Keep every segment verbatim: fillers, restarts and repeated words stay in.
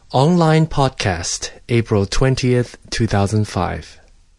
Online podcast, April twentieth, two thousand five.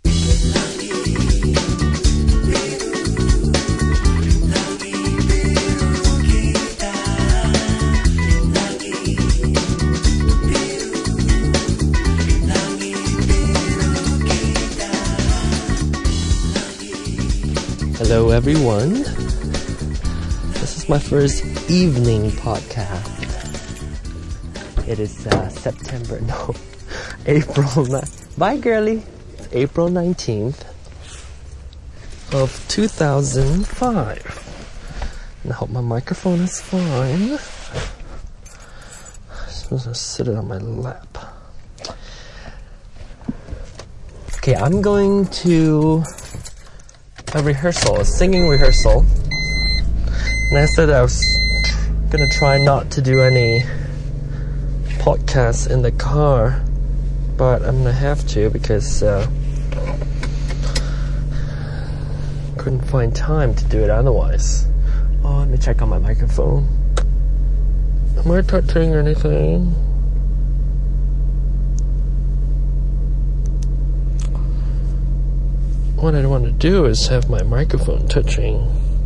Hello everyone, this is my first evening podcast. It is uh, September, no, April ninth. Bye girlie. It's April nineteenth of two thousand five. And I hope my microphone is fine. I'm supposed to sit it on my lap. Okay, I'm going to a rehearsal, a singing rehearsal. And I said I was gonna try not to do any podcasts in the car, but I'm gonna have to because uh, couldn't find time to do it otherwise. Oh, let me check on my microphone. Am I touching anything? What I want to do is have my microphone touching.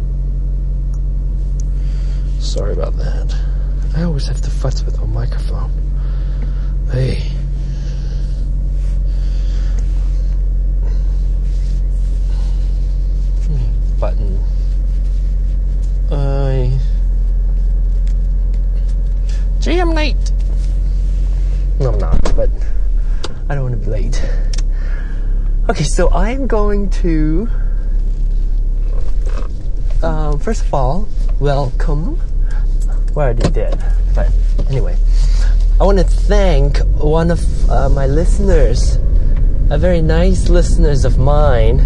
Sorry about that. I always have to fuss with my microphone. Hey. Button. I. Gee, I'm late. No, I'm not, but I don't want to be late. Okay, so I'm going to, um, first of all, welcome. Well, I already did, but anyway, I want to thank one of uh, my listeners, a very nice listeners of mine,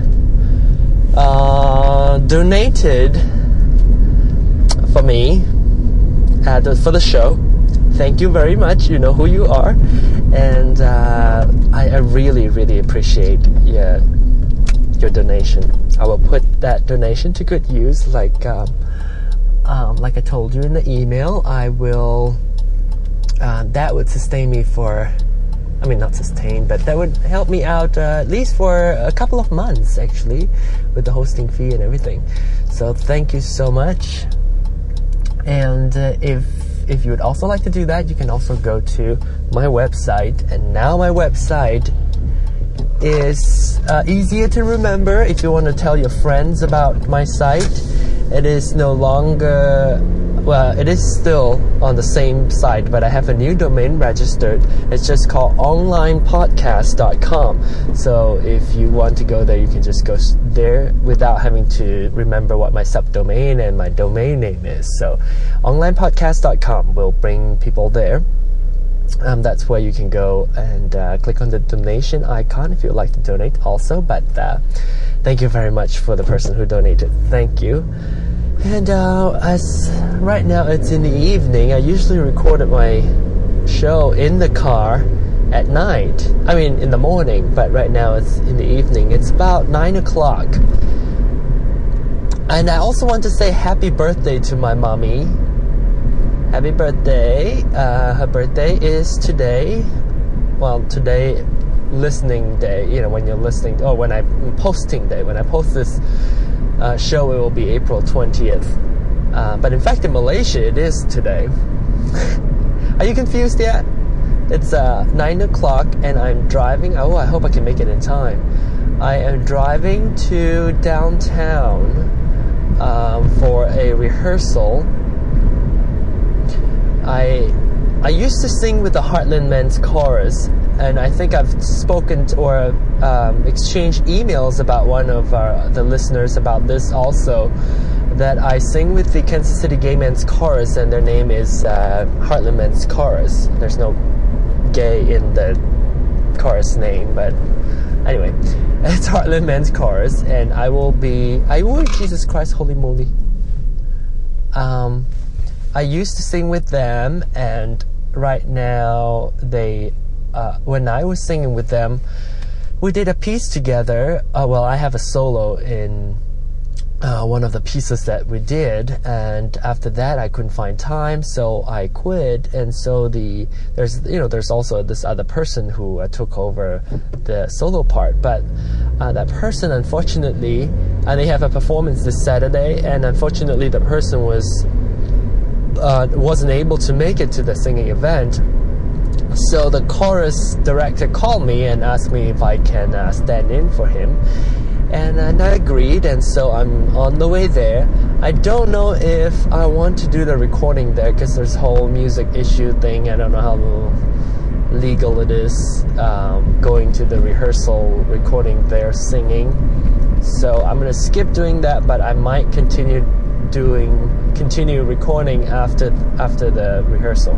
uh, donated for me, uh, for the show. Thank you very much. You know who you are, and uh, I, I really, really appreciate your your donation. I will put that donation to good use. Like, um, um, like I told you in the email, I will. Uh, that would sustain me for. I mean, not sustain, but that would help me out uh, at least for a couple of months, actually, with the hosting fee and everything. So, thank you so much. And uh, if If you would also like to do that, you can also go to my website. And now my website is uh, easier to remember if you want to tell your friends about my site. It is no longer, well, it is still on the same site, but I have a new domain registered. It's just called online podcast dot com. So if you want to go there, you can just go there without having to remember what my subdomain and my domain name is. So online podcast dot com will bring people there. Um, that's where you can go and uh, click on the donation icon if you'd like to donate also. But uh, thank you very much for the person who donated. Thank you. And uh, as right now it's in the evening, I usually recorded my show in the car at night. I mean in the morning, but right now it's in the evening. It's about nine o'clock. And I also want to say happy birthday to my mommy. Happy birthday. Uh, her birthday is today. Well, today, listening day, you know, when you're listening, or when I'm posting day. When I post this uh, show, it will be April twentieth. Uh, but in fact, in Malaysia, it is today. Are you confused yet? It's uh, nine o'clock and I'm driving. Oh, I hope I can make it in time. I am driving to downtown um, for a rehearsal. I I used to sing with the Heartland Men's Chorus, and I think I've spoken to, or um, exchanged emails about one of our, the listeners about this also, that I sing with the Kansas City Gay Men's Chorus, and their name is uh, Heartland Men's Chorus. There's no gay in the chorus name, but anyway, it's Heartland Men's Chorus, and I will be, I will, Jesus Christ, holy moly. Um... I used to sing with them, and right now they, uh, when I was singing with them, we did a piece together. Uh, well, I have a solo in uh, one of the pieces that we did, and after that I couldn't find time, so I quit. And so the there's you know there's also this other person who uh, took over the solo part, but uh, that person, unfortunately, and they have a performance this Saturday, and unfortunately the person was uh, wasn't able to make it to the singing event. So the chorus director called me and asked me if I can uh, stand in for him. And, and I agreed, and so I'm on the way there. I don't know if I want to do the recording there because there's a whole music issue thing. I don't know how legal it is um, going to the rehearsal, recording there, singing. So I'm going to skip doing that, but I might continue doing, continue recording after after the rehearsal.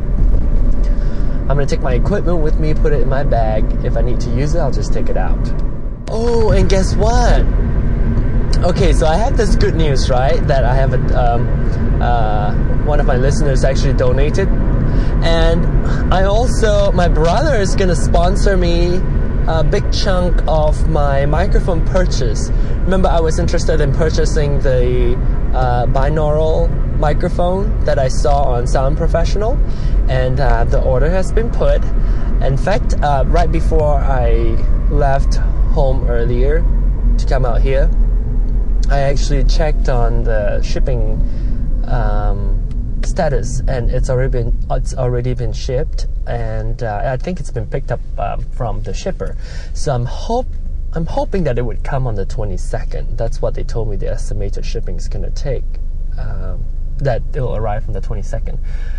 I'm going to take my equipment with me, put it in my bag. If I need to use it, I'll just take it out. Oh, and guess what? Okay, so I have this good news, right? That I have a, um, uh, one of my listeners actually donated. And I also, my brother is going to sponsor me a big chunk of my microphone purchase. Remember, I was interested in purchasing the uh, binaural microphone that I saw on Sound Professional, and uh, the order has been put. In fact, uh, right before I left home earlier to come out here, I actually checked on the shipping um, status, and it's already been it's already been shipped, and uh, I think it's been picked up uh, from the shipper. So I'm hope I'm hoping that it would come on the twenty-second. That's what they told me the estimated shipping is going to take. Um, that it will arrive on the twenty-second.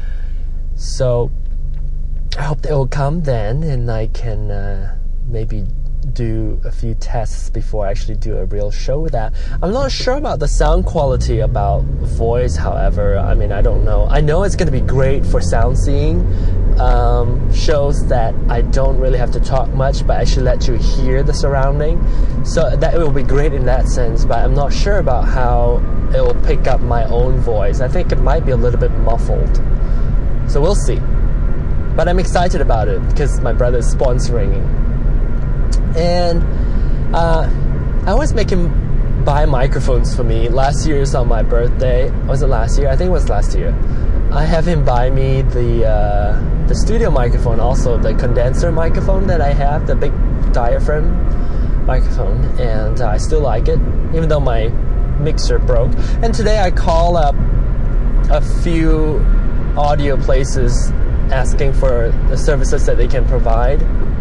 So I hope it will come then, and I can uh, maybe do a few tests before I actually do a real show with that. I'm not sure about the sound quality about voice, however. I mean, I don't know. I know it's going to be great for sound seeing um, shows that I don't really have to talk much, but actually let you hear the surrounding. So that it will be great in that sense, but I'm not sure about how it will pick up my own voice. I think it might be a little bit muffled. So we'll see. But I'm excited about it because my brother is sponsoring it. And uh, I always make him buy microphones for me. Last year's on my birthday. Was it last year? I think it was last year. I have him buy me the uh, the studio microphone, also the condenser microphone that I have, the big diaphragm microphone, and uh, I still like it, even though my mixer broke. And today I call up a few audio places asking for the services that they can provide.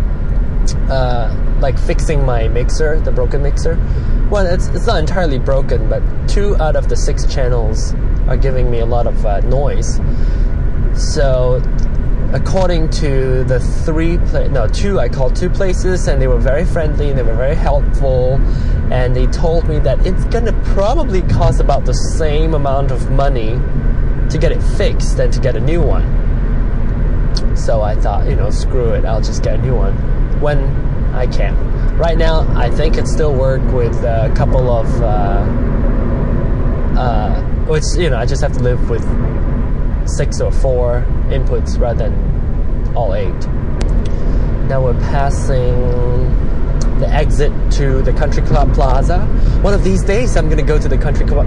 Uh, like fixing my mixer, the broken mixer. Well, it's it's not entirely broken, but two out of the six channels are giving me a lot of uh, noise. So, according to the three, pla- no, two, I called two places, and they were very friendly, and they were very helpful, and they told me that it's gonna probably cost about the same amount of money to get it fixed than to get a new one. So I thought, you know, screw it, I'll just get a new one when I can. Right now, I think it still work with a couple of, uh, uh, which, you know, I just have to live with six or four inputs rather than all eight. Now we're passing the exit to the Country Club Plaza. One of these days, I'm going to go to the Country Club,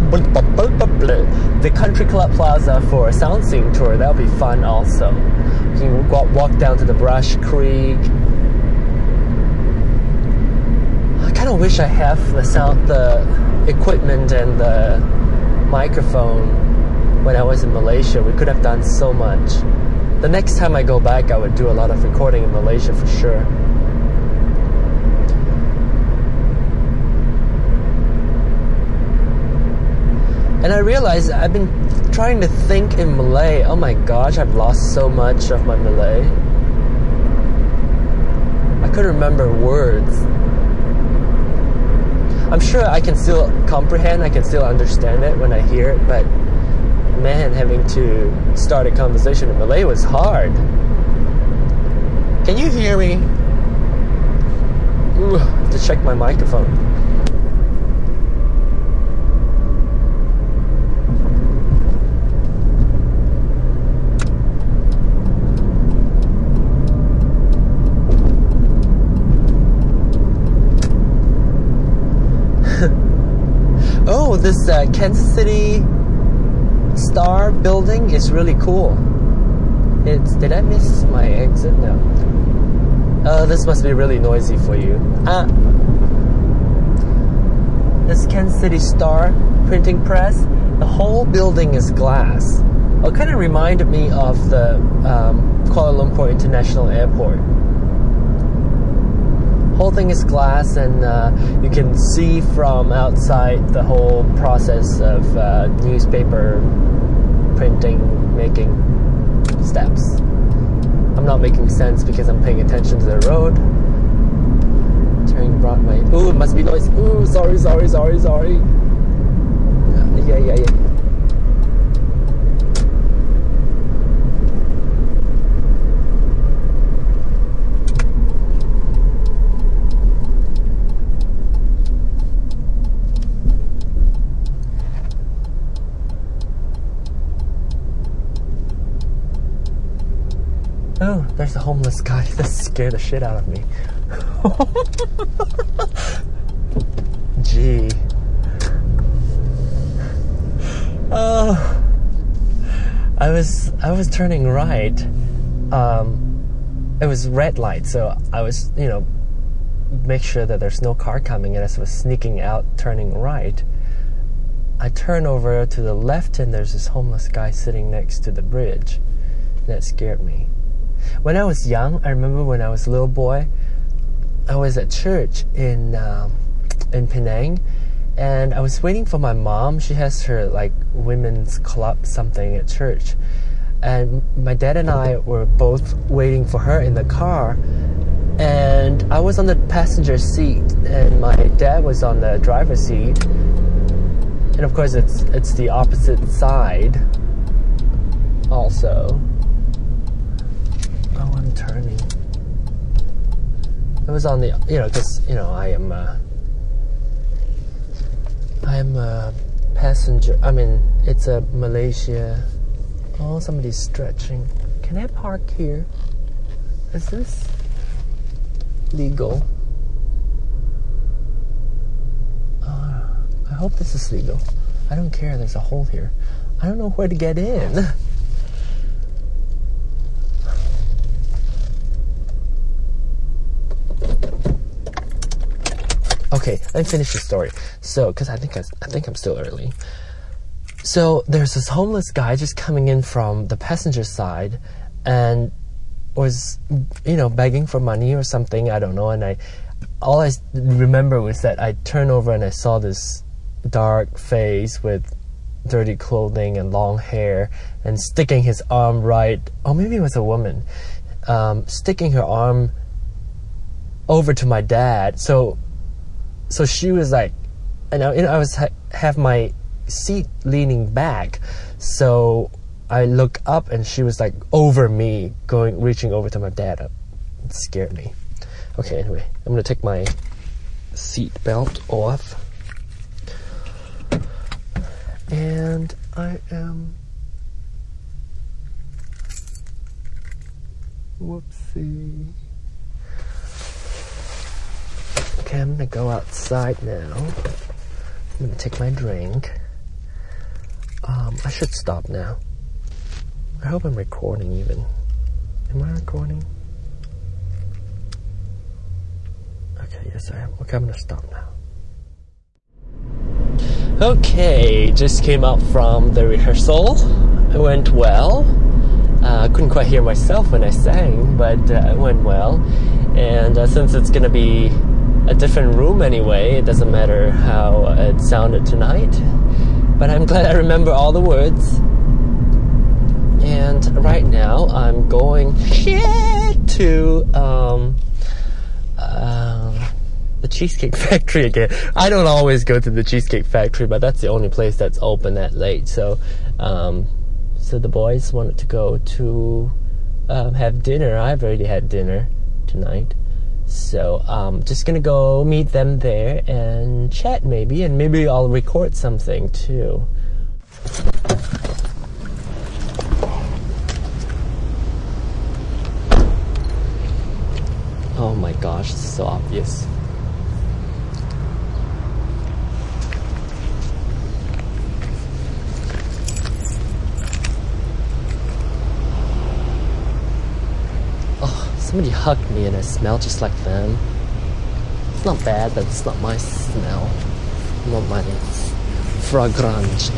the Country Club Plaza for a sound scene tour. That'll be fun also. You can walk, walk down to the Brush Creek. I kind of wish I have the sound, the equipment and the microphone when I was in Malaysia. We could have done so much. The next time I go back, I would do a lot of recording in Malaysia for sure. And I realized I've been trying to think in Malay. Oh my gosh, I've lost so much of my Malay. I couldn't remember words. I'm sure I can still comprehend, I can still understand it when I hear it, but man, having to start a conversation in Malay was hard. Can you hear me? Ooh, I have to check my microphone. Oh, this uh, Kansas City Star building is really cool. It's, did I miss my exit? No. Oh, this must be really noisy for you. Ah. This Kansas City Star printing press, the whole building is glass. It kind of reminded me of the um, Kuala Lumpur International Airport. Whole thing is glass, and uh, you can see from outside the whole process of uh, newspaper printing, making steps. I'm not making sense because I'm paying attention to the road. Turning Broadway. Ooh, it must be noise. Ooh, sorry, sorry, sorry, sorry. Yeah, yeah, yeah. Oh, there's a homeless guy. That scared the shit out of me. Gee. Oh. I was I was turning right. Um, it was red light, so I was, you know, make sure that there's no car coming, and as I was sneaking out, turning right, I turn over to the left, and there's this homeless guy sitting next to the bridge. That scared me. When I was young, I remember when I was a little boy, I was at church in um, in Penang, and I was waiting for my mom. She has her like women's club something at church, and my dad and I were both waiting for her in the car, and I was on the passenger seat, and my dad was on the driver's seat, and of course it's it's the opposite side also. Oh, I'm turning. It was on the, you know, because, you know, I am, uh, I am a passenger. I mean, it's a Malaysia. Oh, somebody's stretching. Can I park here? Is this legal? Uh, I hope this is legal. I don't care. There's a hole here. I don't know where to get in. Okay, let me finish the story. So, because I think I, I think I'm still early. So there's this homeless guy just coming in from the passenger side, and was, you know, begging for money or something. I don't know. And I, all I remember was that I turned over and I saw this dark face with dirty clothing and long hair, and sticking his arm right. Oh, maybe it was a woman, um, sticking her arm over to my dad. So. So she was like, and I, you know, I was ha- have my seat leaning back, so I look up and she was like over me, going reaching over to my dad. It scared me. Okay, anyway, I'm gonna take my seat belt off, and I am. Whoopsie. Okay, I'm gonna go outside now. I'm gonna take my drink. Um, I should stop now. I hope I'm recording even. Am I recording? Okay, yes I am. Okay, I'm gonna stop now. Okay, just came out from the rehearsal. It went well. Uh, I couldn't quite hear myself when I sang, but uh, it went well. And uh, since it's gonna be a different room anyway, it doesn't matter how it sounded tonight, but I'm glad I remember all the words. And right now I'm going shit to um, uh, the Cheesecake Factory again. I don't always go to the Cheesecake Factory, but that's the only place that's open that late. So um, so the boys wanted to go to um, have dinner. I've already had dinner tonight. So, um, just gonna go meet them there and chat maybe, and maybe I'll record something too. Oh my gosh, it's so obvious. Somebody hugged me and I smell just like them. It's not bad, but it's not my smell. Not my fragrance.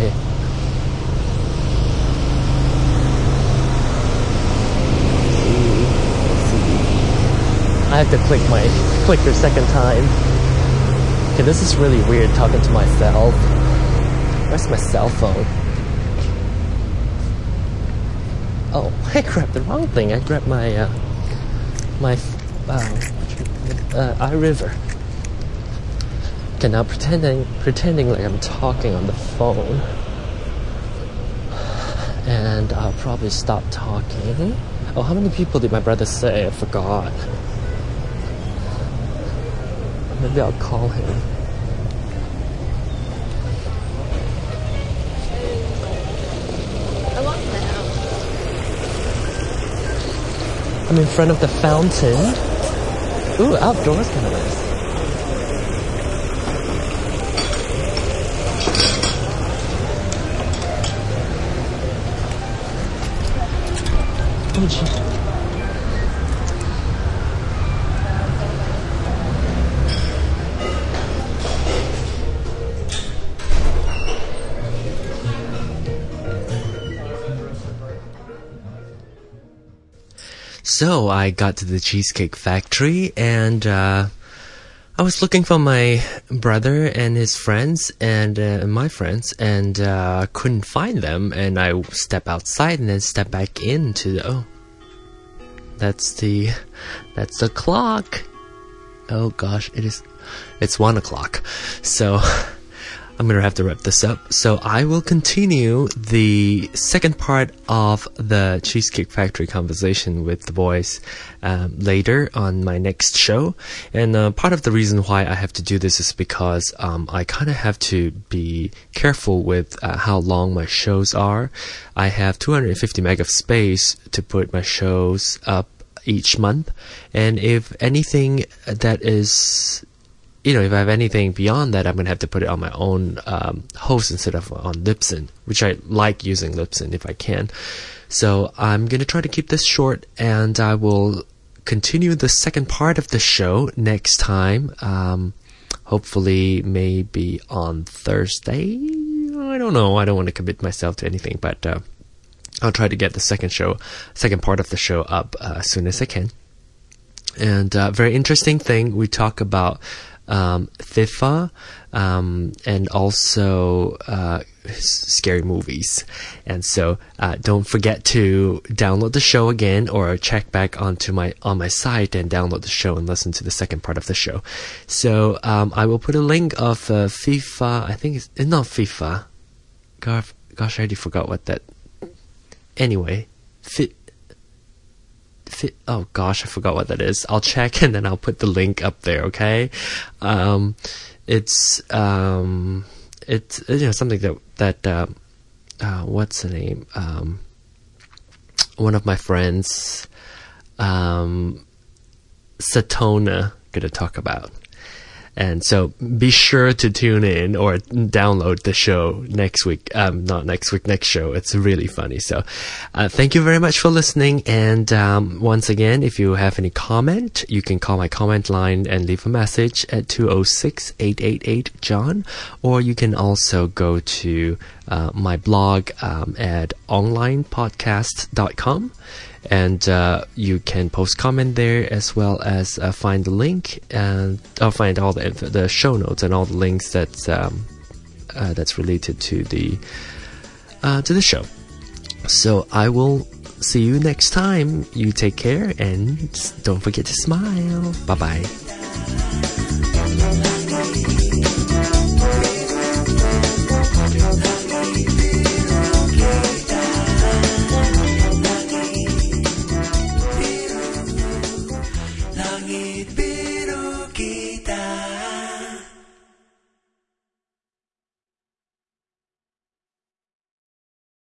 I have to click my clicker second time. Okay, this is really weird talking to myself. Where's my cell phone? Oh, I grabbed the wrong thing. I grabbed my uh, my uh, uh, iRiver. Okay, now pretending pretending like I'm talking on the phone, and I'll probably stop talking. Oh, how many people did my brother say? I forgot. Maybe I'll call him. I'm in front of the fountain. Ooh, outdoors kind of nice. Oh, gee. So I got to the Cheesecake Factory and uh, I was looking for my brother and his friends and uh, my friends and uh, couldn't find them. And I step outside and then step back into the, oh, that's the, that's the clock. Oh gosh, it is, it's one o'clock. So I'm gonna have to wrap this up. So I will continue the second part of the Cheesecake Factory conversation with the boys um, later on my next show. And uh, part of the reason why I have to do this is because um, I kind of have to be careful with uh, how long my shows are. I have two hundred fifty meg of space to put my shows up each month, and if anything that is, you know, if I have anything beyond that, I'm going to have to put it on my own um, host instead of on Libsyn, which I like using Libsyn if I can. So I'm going to try to keep this short, and I will continue the second part of the show next time. Um, hopefully, maybe on Thursday. I don't know. I don't want to commit myself to anything, but uh, I'll try to get the second show, second part of the show up uh, as soon as I can. And uh, very interesting thing, we talk about Um, FIFA, um, and also uh, scary movies. And so uh, don't forget to download the show again, or check back onto my on my site and download the show and listen to the second part of the show. So um, I will put a link of uh, FIFA. I think it's, it's not FIFA. Gosh, gosh, I already forgot what that. Anyway, fit. Oh gosh, I forgot what that is. I'll check and then I'll put the link up there. Okay, um, it's um, it's you know something that that uh, uh, what's the name? Um, one of my friends, um, Satona, gonna talk about. And so be sure to tune in or download the show next week. Um, not next week, next show. It's really funny. So uh, thank you very much for listening. And um, once again, if you have any comment, you can call my comment line and leave a message at two oh six, eight eight eight, John. Or you can also go to uh, my blog um, at online podcast dot com. And uh, you can post comment there, as well as uh, find the link and I'll find all the the show notes and all the links that's um, uh, that's related to the uh, to the show. So I will see you next time. You take care and don't forget to smile. Bye bye.